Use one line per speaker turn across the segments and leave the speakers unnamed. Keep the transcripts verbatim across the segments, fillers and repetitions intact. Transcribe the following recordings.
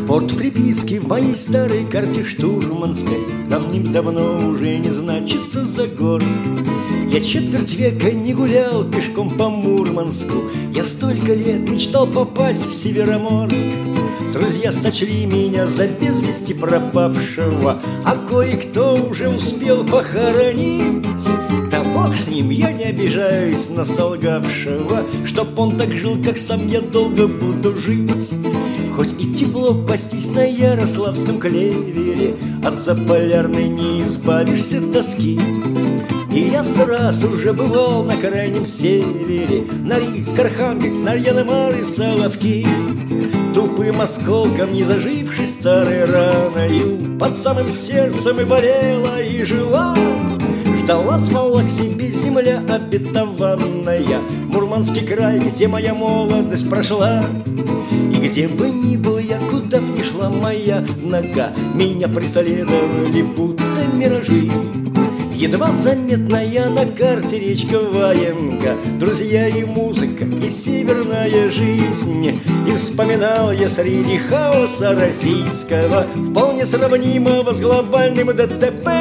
Порт приписки в моей старой карте штурманской давным-давно уже не значится Загорск. Я четверть века не гулял пешком по Мурманску. Я столько лет мечтал попасть в Североморск. Друзья сочли меня за без вести пропавшего, а кое-кто уже успел похоронить. Да бог с ним, я не обижаюсь на солгавшего, чтоб он так жил, как сам я долго буду жить. Хоть и тепло пастись на ярославском клевере, от заполярной не избавишься тоски. И я сто раз уже бывал на крайнем севере, Норильск, Архангельск, Нарьян-Мар и Соловки. Тупым осколком не зажившей старой раною под самым сердцем и болела, и жила. Ждала, звала к себе земля обетованная, Мурманский край, где моя молодость прошла. И где бы ни был я, куда б ни шла моя нога, меня преследовали будто миражи. Едва заметная на карте речка Ваенга, друзья и музыка, и северная жизнь. И вспоминал я среди хаоса российского, вполне сравнимого с глобальным ДТП,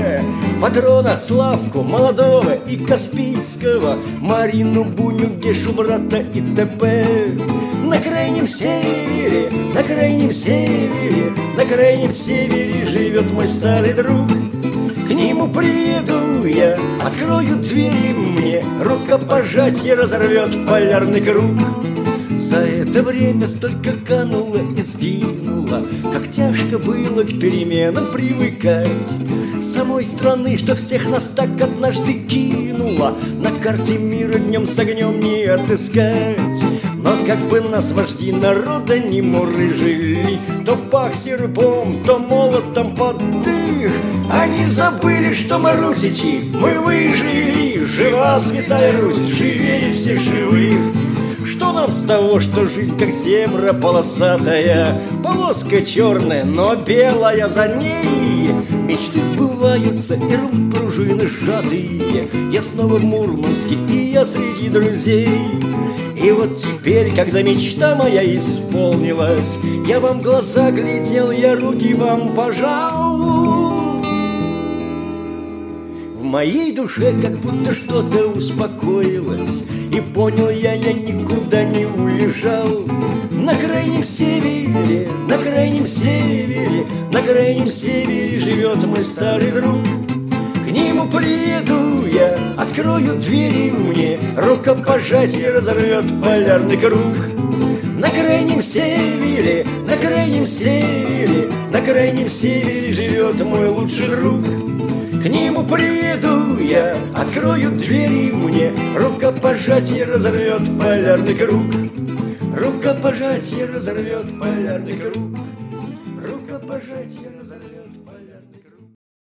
патрона Славку молодого и Каспийского, Марину Буню, Гешу брата и т.п. На крайнем севере, на крайнем севере, на крайнем севере живет мой старый друг. К нему приеду я, открою двери мне, рукопожатие разорвет полярный круг. За это время столько кануло и сгинуло, как тяжко было к переменам привыкать. Самой страны, что всех нас так однажды кинула, на карте мира днем с огнем не отыскать. Но как бы нас вожди народа не мурыжили, то в пах серпом, то молотом под дых, они забыли, что мы русичи, мы выжили. Жива святая Русь, живее всех живых. Что нам с того, что жизнь как зебра полосатая, полоска черная, но белая за ней. Мечты сбываются и рвут пружины сжатые. Я снова в Мурманске, и я среди друзей. И вот теперь, когда мечта моя исполнилась, я вам в глаза глядел, я руки вам пожал. В моей душе как будто что-то успокоилось, и понял я, я никуда не уезжал. На крайнем севере, на крайнем севере, на крайнем севере живет мой старый друг. К нему приеду я, открою двери мне, рукопожатие разорвет полярный круг. На крайнем севере, на крайнем севере, на крайнем севере живет мой лучший друг. К нему приеду я, открою двери мне, рукопожатие разорвет полярный круг. Рукопожатие разорвет полярный круг. Рукопожатие